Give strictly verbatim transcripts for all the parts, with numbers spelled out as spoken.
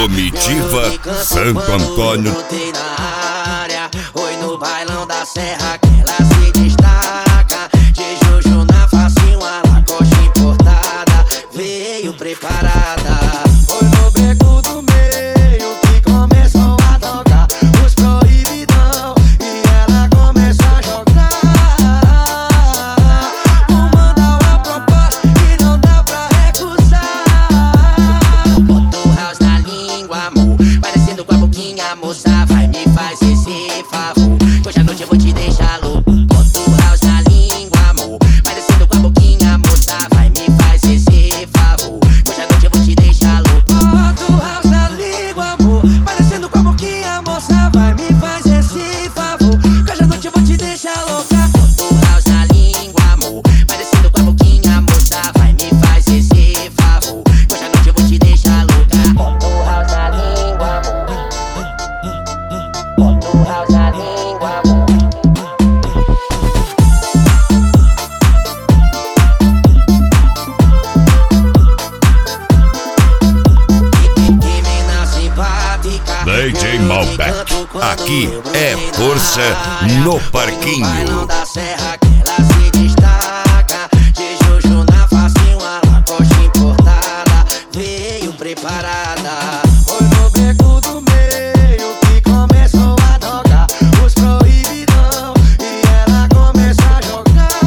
Comitiva Santo Antônio. Brotei na área, oi no bailão da serra que ela se destaca. De Juju na facinho, a lacoste importada, veio preparada. Oi no beco do meio que começou a tocar os proibidão e ela começa a jogar. Comanda uma proposta que não dá pra recusar. Bota o house na língua, amor, parecendo com a boquinha, moça, vai me faz esse favor, que hoje à noite eu vou te deixar louco. Bota o house na língua, amor, parecendo com a boquinha, moça, vai me faz esse favor, que hoje à noite eu vou te deixar louco. Bota o house na língua, amor, parecendo com a boquinha, moça, vai me faz esse favor, que hoje à noite eu vou te deixar louca. Bota o house na língua, amor, parecendo com a boquinha, moça, vai me faz esse favor, que hoje à noite eu vou te deixar louca. Bota o house na língua, amor, bota o house na língua, amor. Que mina simpática, D J Malbec, aqui é força no parquinho. bailão da serra que ela se destaca. De Juju na facinho, a lacoste importada, veio preparada. Foi no beco do meio que começou a tocar os proibidão e ela começa a jogar.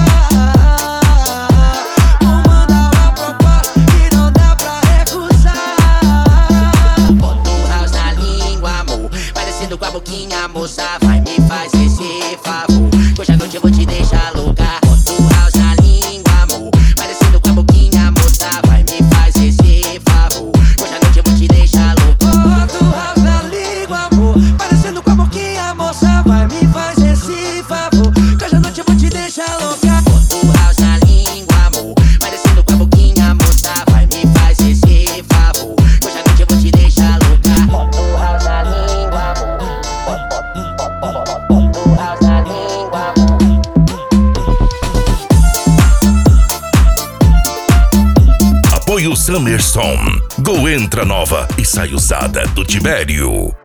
Comanda uma proposta que não dá pra recusar. Bota o house na língua, amor, parecendo com a boquinha, moça, vai me faz esse favor, que hoje à noite eu vou te deixar louca. Bota o house na língua, amor, parecendo com a boquinha, moça, vai me faz esse favor, que hoje à noite eu vou te deixar louca. Bota o house na língua, amor, parecendo com a boquinha, moça, vai me faz esse favor, que hoje à noite eu vou te deixar louca. Bota o house na língua, amor, parecendo com a boquinha, moça, vai me faz esse favor, que hoje à noite eu vou te deixar louca. Bota o house na língua, amor, bota o house na língua, amor. Apoio Summerson. Go entra nova e sai usada do Tibério.